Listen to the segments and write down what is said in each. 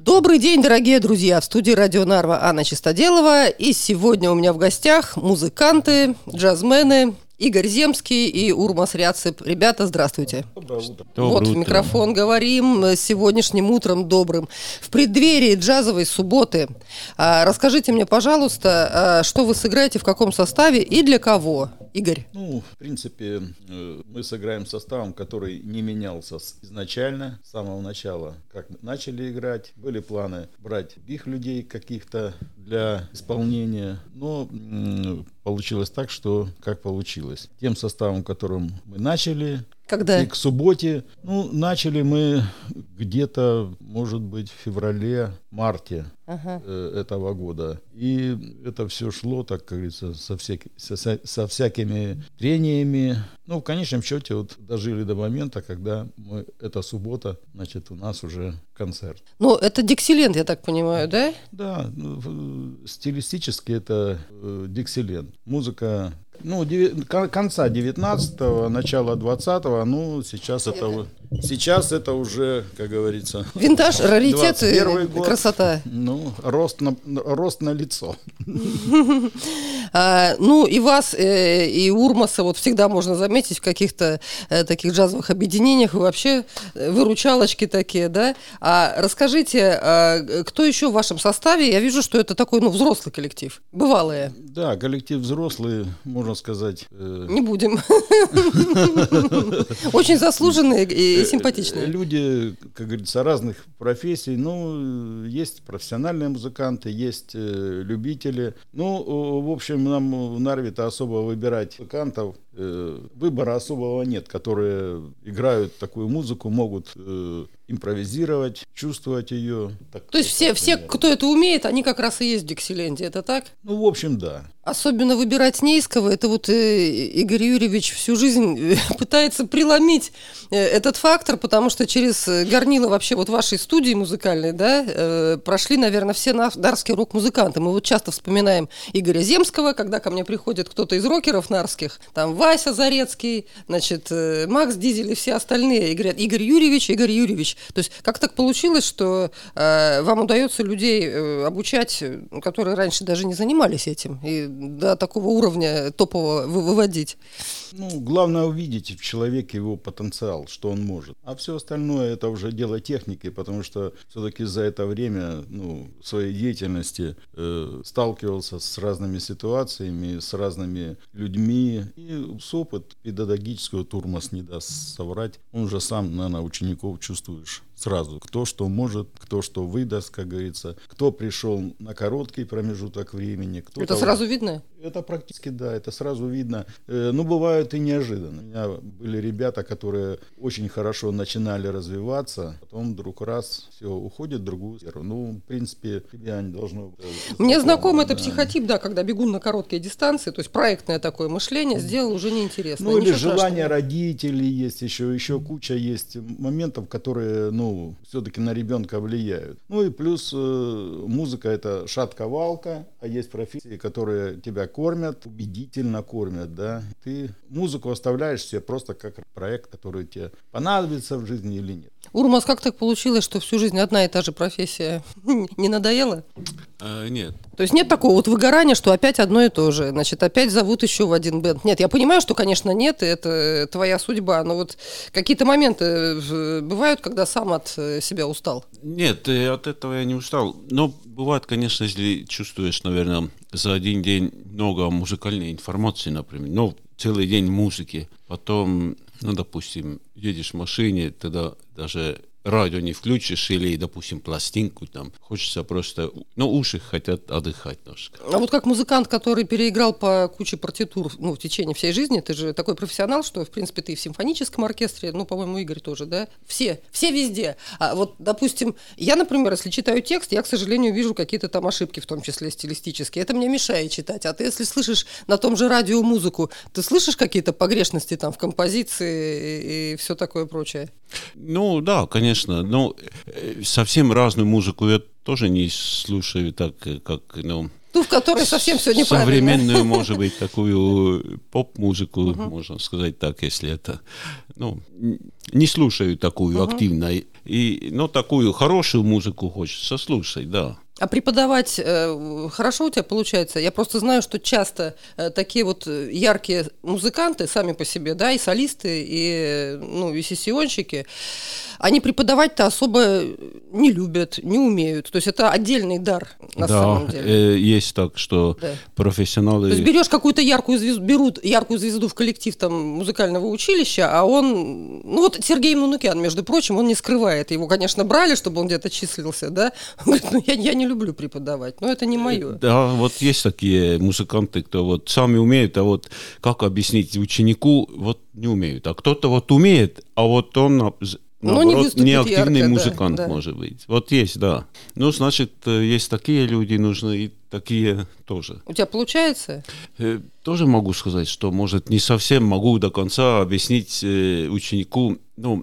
Добрый день, дорогие друзья! В студии Радио Нарва Анна Чистоделова. И сегодня у меня в гостях музыканты, джазмены Игорь Земский и Урмас Ряцеп. Ребята, здравствуйте. Доброе утро. Вот в микрофон говорим сегодняшним утром добрым. В преддверии джазовой субботы расскажите мне, пожалуйста, что вы сыграете, в каком составе и для кого? Игорь. В принципе, мы сыграем составом, который не менялся изначально, с самого начала, как мы начали играть. Были планы брать других людей каких-то для исполнения, но получилось так, что как получилось. Тем составом, которым мы начали, когда? И к субботе, начали мы где-то, может быть, в феврале-марте этого года. И это все шло, так как говорится, со всякими трениями. В конечном счете дожили до момента, когда эта суббота, значит, у нас уже концерт. Это Диксиленд, я так понимаю, да? Да, стилистически это Диксиленд. Музыка конца 19-го, начала 20-го, сейчас это уже, как говорится... Винтаж, раритет и красота. Рост на лицо. И вас, и Урмаса всегда можно заметить в каких-то таких джазовых объединениях. Вы вообще выручалочки такие, да? Расскажите, кто еще в вашем составе? Я вижу, что это такой, взрослый коллектив, бывалые. Да, коллектив взрослый, можно сказать... Не будем. Очень заслуженные и симпатичные. Люди, как говорится, разных профессий. Есть профессиональные музыканты, есть любители. В общем, нам в Нарве-то особо выбирать музыкантов, выбора особого нет, которые играют такую музыку, могут импровизировать, чувствовать ее. То есть все, кто это умеет, они как раз и есть в Диксиленде, это так? В общем, да. Особенно выбирать Нейского, это Игорь Юрьевич всю жизнь пытается преломить этот фактор, потому что через горнило вообще вашей студии музыкальной, да, прошли, наверное, все нарские рок-музыканты. Мы часто вспоминаем Игоря Земского, когда ко мне приходит кто-то из рокеров нарских, там Вася Зарецкий, значит, Макс Дизель и все остальные, и говорят: Игорь Юрьевич. То есть как так получилось, что вам удается людей обучать, которые раньше даже не занимались этим, и до такого уровня топового выводить? Главное увидеть в человеке его потенциал, что он может. А все остальное это уже дело техники, потому что все-таки за это время своей деятельности сталкивался с разными ситуациями, с разными людьми. И опыт педагогического Урмас не даст соврать. Он уже сам, наверное, учеников чувствуешь сразу, кто что может, кто что выдаст, как говорится, кто пришел на короткий промежуток времени. Это сразу видно? Это практически, да, это сразу видно. Бывают и неожиданно. У меня были ребята, которые очень хорошо начинали развиваться, потом вдруг раз, все, уходит в другую сферу. В принципе, тебя не должно... Мне знаком это психотип, да, когда бегун на короткие дистанции, то есть проектное такое мышление сделал уже неинтересно. Или желание родителей есть, еще куча есть моментов, которые, все-таки на ребенка влияют. И плюс музыка — это шатковалка, а есть профессии, которые тебя кормят, убедительно кормят, да. Ты музыку оставляешь себе просто как проект, который тебе понадобится в жизни или нет. Урмас, как так получилось, что всю жизнь одна и та же профессия? Не надоело? Нет. То есть нет такого выгорания, что опять одно и то же, значит, опять зовут еще в один бэнд? Нет, я понимаю, что, конечно, нет, это твоя судьба, но какие-то моменты бывают, когда сам от себя устал? Нет, от этого я не устал. Но бывает, конечно, если чувствуешь, наверное, за один день много музыкальной информации, например, целый день музыки, потом, допустим, едешь в машине, тогда даже радио не включишь или, допустим, пластинку, хочется просто, уши хотят отдыхать немножко. А как музыкант, который переиграл по куче партитур, в течение всей жизни, ты же такой профессионал, что, в принципе, ты и в симфоническом оркестре, по-моему, Игорь тоже, да? Все везде. Допустим, я, например, если читаю текст, я, к сожалению, вижу какие-то там ошибки, в том числе стилистические. Это мне мешает читать. А ты, если слышишь на том же радио музыку, ты слышишь какие-то погрешности там в композиции и все такое прочее? Да, конечно. Совсем разную музыку я тоже не слушаю так, как, Ту, в которой совсем все неправильно. Современную, может быть, такую поп-музыку, можно сказать так, если это... Ну, не слушаю такую активно. Но такую хорошую музыку хочется слушать, да. А преподавать хорошо у тебя получается? Я просто знаю, что часто такие вот яркие музыканты сами по себе, да, и солисты, и сессионщики, они преподавать-то особо не любят, не умеют. То есть это отдельный дар на самом деле. Да, есть так, что профессионалы... То есть берешь какую-то берут яркую звезду в коллектив там музыкального училища, а он... Ну вот Сергей Манукян, между прочим, он не скрывает. Его, конечно, брали, чтобы он где-то числился, да? Он говорит, я не люблю преподавать, но это не мое. Да, вот есть такие музыканты, кто вот сами умеют, а вот как объяснить ученику, вот не умеют. А кто-то вот умеет, а вот он... Наоборот, неактивный ярко, музыкант, да. Может быть. Вот есть, да. Ну, значит, есть такие люди, нужны и такие тоже. У тебя получается? Тоже могу сказать, что, может, не совсем могу до конца объяснить ученику,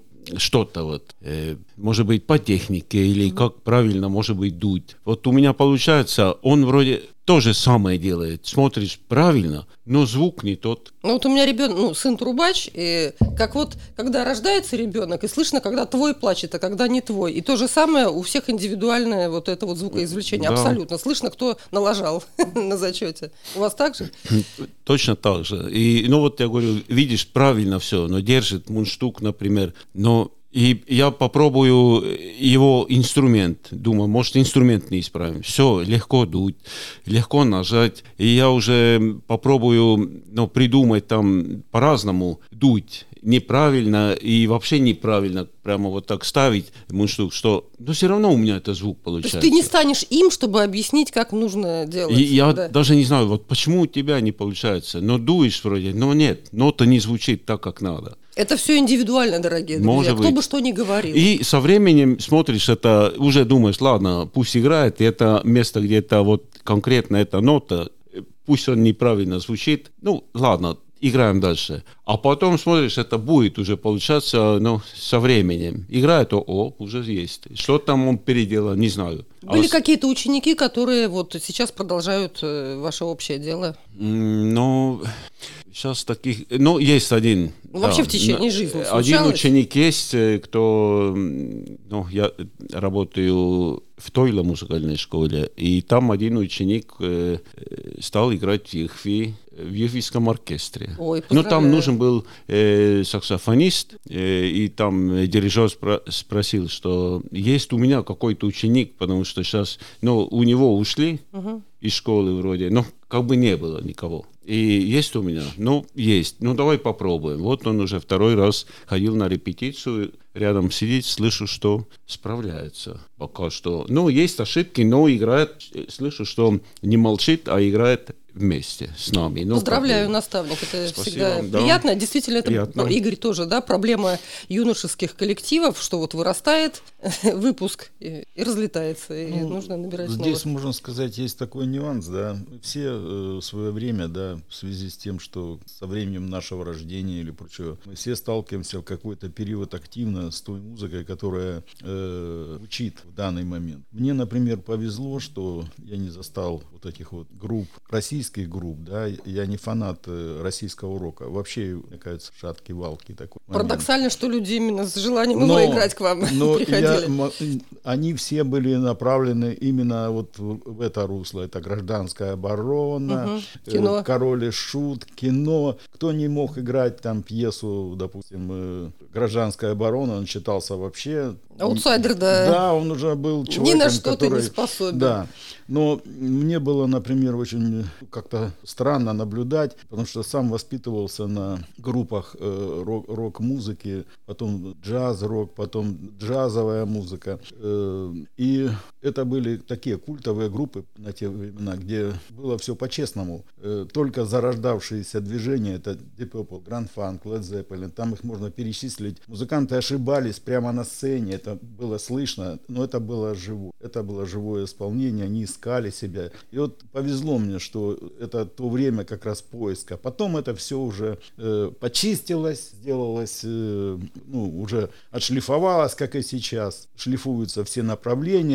что-то вот, может быть, по технике или как правильно, может быть, дуть. Вот у меня получается, он вроде то же самое делает, смотришь правильно, но звук не тот. Ну вот у меня ребенок, сын трубач, и как вот, когда рождается ребенок, и слышно, когда твой плачет, а когда не твой. И то же самое у всех индивидуальное вот это вот звукоизвлечение. Да. Абсолютно. Слышно, кто налажал на зачете. У вас так же? Точно так же. И, вот я говорю, видишь правильно все, но держит мундштук, например, но... И я попробую его инструмент. Думаю, может, инструмент не исправим. Все, легко дуть, легко нажать. И я уже попробую придумать там по-разному дуть. Неправильно и вообще неправильно прямо вот так ставить мундштук, что все равно у меня это звук получается. То есть ты не станешь им, чтобы объяснить, как нужно делать. И я даже не знаю, вот почему у тебя не получается. Но дуешь вроде, но нет, нота не звучит так, как надо. Это все индивидуально, дорогие друзья. Может Кто быть. бы что ни говорил. И со временем смотришь это, уже думаешь, ладно, пусть играет, и это место, где это вот конкретно эта нота, пусть он неправильно звучит, ладно, играем дальше. А потом смотришь, это будет уже получаться, со временем. Играет, уже есть. Что там он переделал, не знаю. Были какие-то ученики, которые вот сейчас продолжают ваше общее дело? Сейчас таких... есть один. Вообще в течение жизни случалось? Один ученик есть, кто... я работаю в Тойле музыкальной школе, и там один ученик стал играть в Ехвийском оркестре. Ой, там нужен был саксофонист, и там дирижер спросил, что есть у меня какой-то ученик, потому что сейчас... у него ушли из школы вроде, но как бы не было никого. И есть у меня? Есть. Давай попробуем. Вот он уже второй раз ходил на репетицию, рядом сидит, слышу, что справляется пока что. Есть ошибки, но играет, слышу, что не молчит, а играет вместе с нами. Поздравляю, наставник, это всегда приятно. Действительно, это, приятно. Игорь, тоже, проблема юношеских коллективов, что вот вырастает выпуск и разлетается, и нужно набирать новых. Здесь, можно сказать, есть такой нюанс, все в свое время, в связи с тем, что со временем нашего рождения или прочего, мы все сталкиваемся в какой-то период активно с той музыкой, которая звучит в данный момент. Мне, например, повезло, что я не застал вот этих вот групп, российских групп, я не фанат российского рока. Вообще, мне кажется, шатки-валки такой момент. Парадоксально, что люди именно с желанием играть к вам приходили. Они все были направлены именно вот в это русло. Это гражданская оборона, кино. Король и Шут, кино. Кто не мог играть там пьесу, допустим, «Гражданская оборона», он считался вообще... Аутсайдер, да. Да, он уже был человеком, ни на что который... ты не способен. Да. Но мне было, например, очень как-то странно наблюдать, потому что сам воспитывался на группах рок-музыки, потом джаз-рок, потом джазовая музыка. И это были такие культовые группы на те времена, где было все по-честному. Только зарождавшиеся движения, это Deep Purple, Grand Funk, Led Zeppelin, там их можно перечислить. Музыканты ошибались прямо на сцене, это было слышно, но это было живое. Это было живое исполнение, они искали себя. И вот повезло мне, что это то время как раз поиска. Потом это все уже почистилось, сделалось, уже отшлифовалось, как и сейчас. Шлифуются все направления и выдается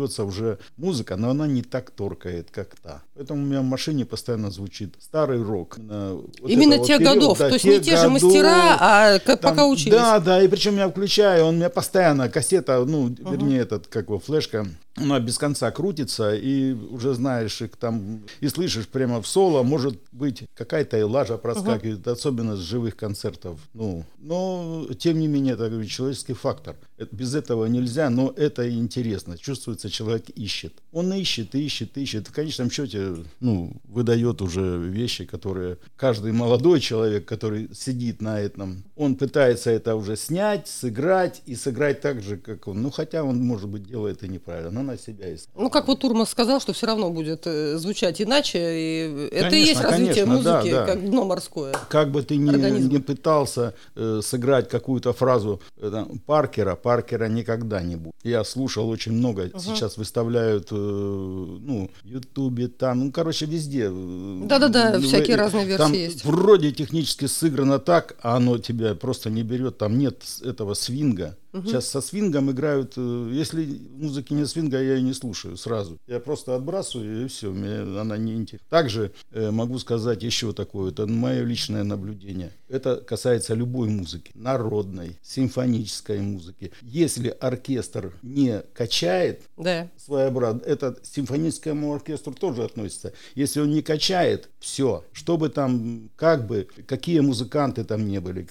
поется уже музыка, но она не так торкает, как та. Поэтому у меня в машине постоянно звучит старый рок. Именно тех годов, то есть не те же мастера, а как там, пока учились. Да, и причем я включаю, он у меня постоянно, кассета, вернее, флешка, она без конца крутится, и уже знаешь, их там, и слышишь прямо в соло, может быть, какая-то и лажа проскакивает, особенно с живых концертов. Но, тем не менее, это человеческий фактор. Без этого нельзя, но это интересно. Чувствуется, человек ищет. Он ищет. В конечном счете, выдает уже вещи, которые каждый молодой человек, который сидит на этом, он пытается это уже снять, сыграть, и сыграть так же, как он. Хотя он, может быть, делает и неправильно, на себя искать. Как вот Турмас сказал, что все равно будет звучать иначе, и это и есть развитие музыки, да. Как дно морское. Как бы ты ни пытался сыграть какую-то фразу Паркера никогда не будет. Я слушал очень много, сейчас выставляют в Ютубе, там, везде. Да, всякие разные версии там есть. Вроде технически сыграно так, а оно тебя просто не берет, там нет этого свинга. Сейчас со свингом играют, если музыки не свинга, я ее не слушаю сразу. Я просто отбрасываю, и все, мне она не интересна. Также могу сказать еще такое, это мое личное наблюдение. Это касается любой музыки, народной, симфонической музыки. Если оркестр не качает своеобразно, это к симфоническому оркестру тоже относится. Если он не качает, все, чтобы там, какие музыканты там не были,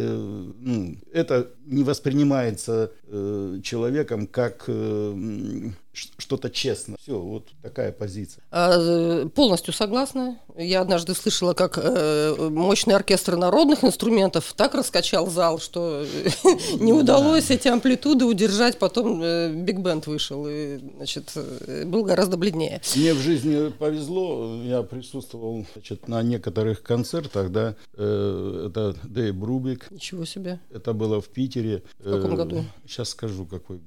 это не воспринимается человеком как что-то честно. Все, вот такая позиция. Полностью согласна. Я однажды слышала, как мощный оркестр народных инструментов так раскачал зал, что не удалось эти амплитуды удержать. Потом биг-бенд вышел и, был гораздо бледнее. Мне в жизни повезло. Я присутствовал, на некоторых концертах, да. Это Дэйв Брубик. Ничего себе. Это было в Питере. В каком году? Сейчас скажу, какой.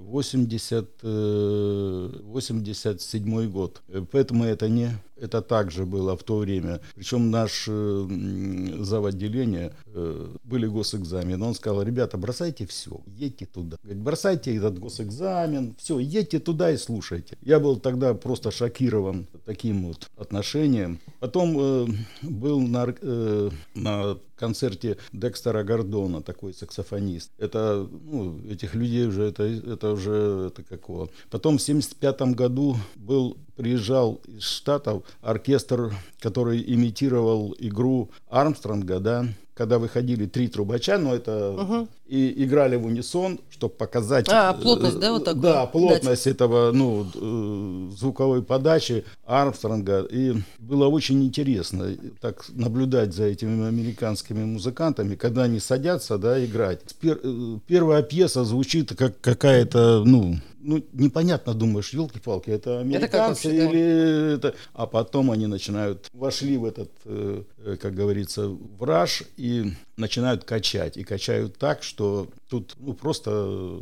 87 год. Поэтому это также было в то время. Причем наш зав. Отделения были госэкзамены. Он сказал: ребята, бросайте все, едьте туда. Говорит, бросайте этот госэкзамен, все, едьте туда и слушайте. Я был тогда просто шокирован таким вот отношением. Потом был на концерте Декстера Гордона, такой саксофонист. Это, этих людей уже, это уже какого. Потом в 1975 году приезжал из Штатов оркестр, который имитировал игру Армстронга, да, когда выходили 3 трубача, но это и играли в унисон, чтобы показать плотность, да, вот такую? Да, плотность этого, звуковой подачи Армстронга. И было очень интересно так наблюдать за этими американскими музыкантами, когда они садятся, да, играть. Первая пьеса звучит как какая-то, непонятно, думаешь, елки-палки, это американцы или это... А потом они вошли в этот, как говорится, в раж и начинают качать. И качают так, что тут просто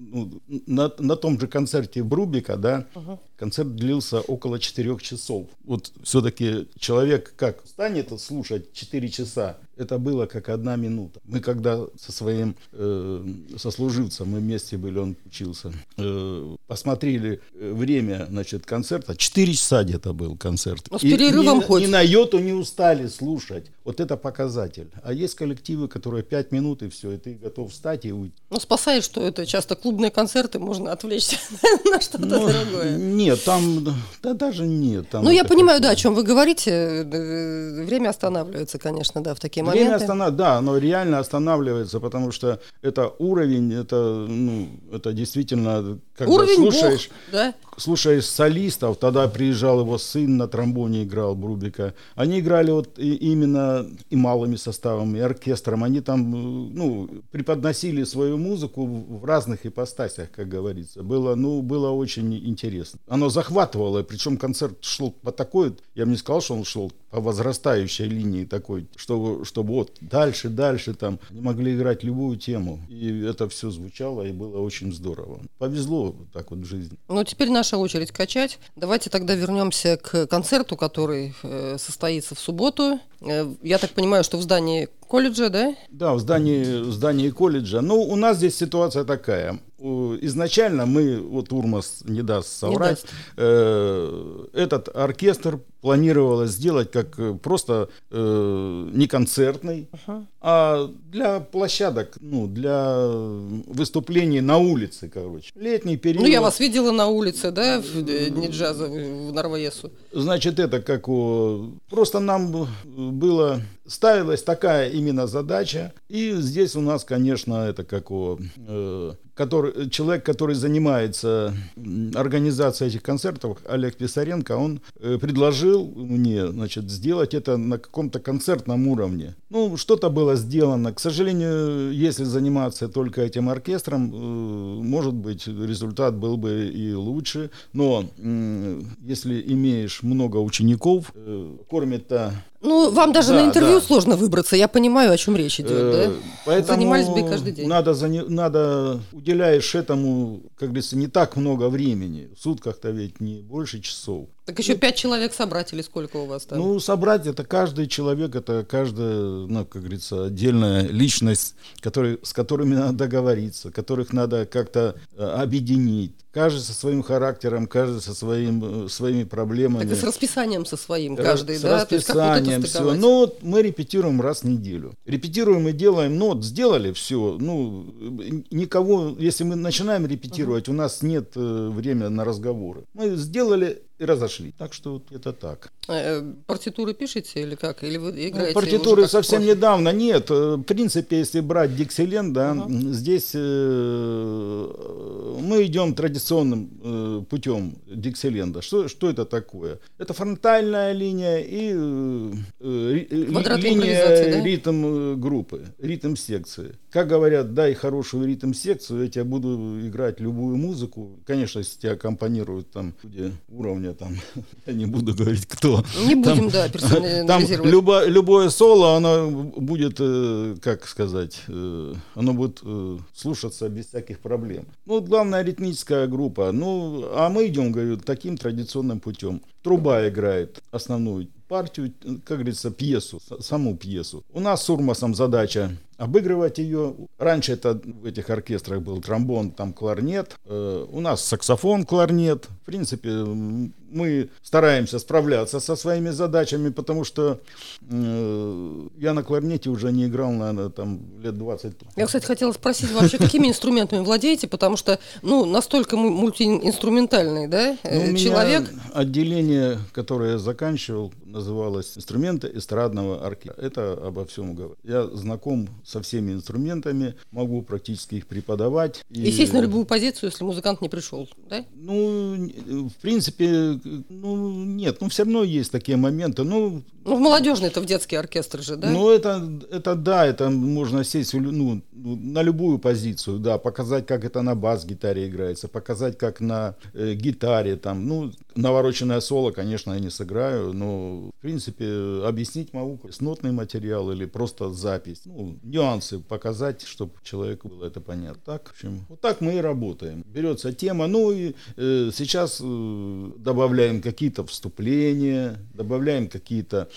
на том же концерте Брубика, да, концерт длился около 4 часов. Вот все-таки человек как станет слушать 4 часа, это было как 1 минута. Мы когда со своим сослуживцем, мы вместе были, он учился, посмотрели время, концерта, 4 часа где-то был концерт. Но с перерывом ни на йоту не устали слушать. Вот это показатель. А есть коллективы, которые 5 минут и все, и ты готов встать и уйти. Спасает, что это часто клубные концерты, можно отвлечься на что-то другое. Нет, там, даже нет. Там я понимаю, да, о чем вы говорите. Время останавливается, конечно, да, в такие моменты. Время останавливается, оно реально останавливается, потому что это уровень, это действительно, когда уровень слушаешь, Бог, да? Слушаешь солистов, тогда приезжал его сын, на тромбоне играл, Брубика. Они играли именно и малыми составами, и оркестром. Они там, преподносили свою музыку в разных ипостасях, как говорится. Было очень интересно. Оно захватывало, причем концерт шел по такой, я бы не сказал, что он шел по возрастающей линии такой, чтобы вот дальше там они могли играть любую тему. И это все звучало, и было очень здорово. Повезло так вот в жизни. Теперь наша очередь качать. Давайте тогда вернемся к концерту, который состоится в субботу. Я так понимаю, что в здании колледжа, да? Да, в здании колледжа. Но у нас здесь ситуация такая. Изначально мы, вот Урмас не даст соврать, этот оркестр планировалось сделать как просто не концертный, а для площадок, для выступлений на улице, короче. Летний период. Ну, я вас видела на улице, да, в Дни джаза в Нарвоесу. Значит, это просто нам ставилась такая именно задача. И здесь у нас, конечно, это человек, который занимается организацией этих концертов, Олег Писаренко, он предложил мне, сделать это на каком-то концертном уровне. Что-то было сделано. К сожалению, если заниматься только этим оркестром, может быть, результат был бы и лучше. Но если имеешь много учеников, кормит-то... Вам даже на интервью сложно выбраться, я понимаю, о чем речь идет, да? Поэтому занимались бы и каждый день. Надо уделяешь этому, как говорится, не так много времени. В сутках-то ведь не больше часов. Так еще 5 человек собрать или сколько у вас там? Собрать это каждый человек, это каждая, как говорится, отдельная личность, с которыми надо договориться, которых надо как-то объединить. Каждый со своим характером, каждый со своими проблемами. Так и с расписанием со своим каждый, с да? расписанием, все. Мы репетируем раз в неделю. Репетируем и делаем, сделали все. Никого, если мы начинаем репетировать, у нас нет времени на разговоры. Мы сделали и разошли. Так что это так. Партитуры пишете или как? Или вы играете? Партитуры совсем недавно нет. В принципе, если брать Диксиленд, здесь мы идем традиционным путем Диксиленда. Что это такое? Это фронтальная линия и линия ритм группы, ритм секции. Как говорят, дай хорошую ритм секцию, я тебе буду играть любую музыку. Конечно, если тебя аккомпанируют там люди уровня, я не буду говорить, кто. Не будем, персонализировать. Там любое соло, оно будет, оно будет слушаться без всяких проблем. Главное, ритмическая группа. А мы идем, говорю, таким традиционным путем. Труба играет основную партию, как говорится, пьесу, саму пьесу. У нас с Урмасом задача обыгрывать ее. Раньше это в этих оркестрах был тромбон, кларнет. У нас саксофон, кларнет. В принципе, мы стараемся справляться со своими задачами, потому что я на кларнете уже не играл, наверное, лет 20. Я, кстати, хотела спросить вообще, какими инструментами владеете, потому что, настолько мультиинструментальный, да, человек. У меня отделение, которое я заканчивал, называлось «Инструменты эстрадного оркестра». Это обо всем говорит. Я знаком со всеми инструментами, могу практически их преподавать. И сесть на любую позицию, если музыкант не пришел, да? В принципе, нет, все равно есть такие моменты. В молодежный-то, в детский оркестр же, да? Это можно сесть на любую позицию, да, показать, как это на бас-гитаре играется, показать, как на гитаре, навороченное соло, конечно, я не сыграю, но, в принципе, объяснить могу, нотный материал или просто запись, нюансы показать, чтобы человеку было это понятно. Так, в общем, вот так мы и работаем. Берется тема, и сейчас добавляем какие-то вступления, добавляем какие-то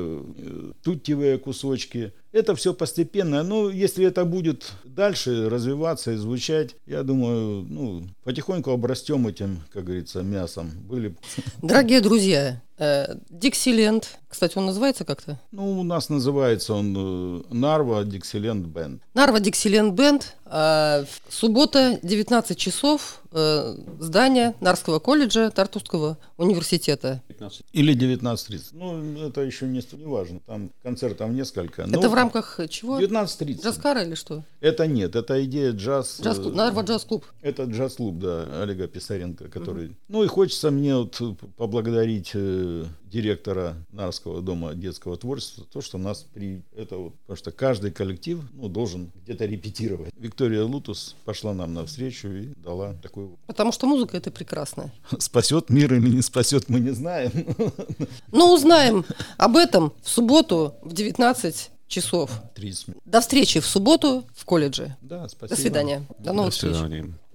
тутевые кусочки. Это все постепенно, если это будет дальше развиваться и звучать, я думаю, потихоньку обрастем этим, как говорится, мясом. Дорогие друзья, Диксиленд, кстати, он называется как-то? У нас называется он Нарва Диксиленд Бенд. Нарва Диксиленд Бенд. Суббота, 19 часов, здание Нарвского колледжа Тартусского университета. 15. Или 19:30. Это еще не важно. Там концертов несколько. Это в рамках чего? 19:30. Джаз-кара или что? Это нет, это идея джаз. Джаз-клуб, Нарва джаз-клуб. Это джаз-клуб, да, Олега Писаренко, который... И хочется мне поблагодарить директора Нарвского дома детского творчества, то, что нас потому что каждый коллектив должен где-то репетировать. Виктория Лутус пошла нам навстречу и дала такой... Потому что музыка — это прекрасно. Спасет мир или не спасет, мы не знаем. Узнаем об этом в субботу в 19 часов. 30 минут. До встречи в субботу в колледже. Да, спасибо. До свидания. До новых встреч.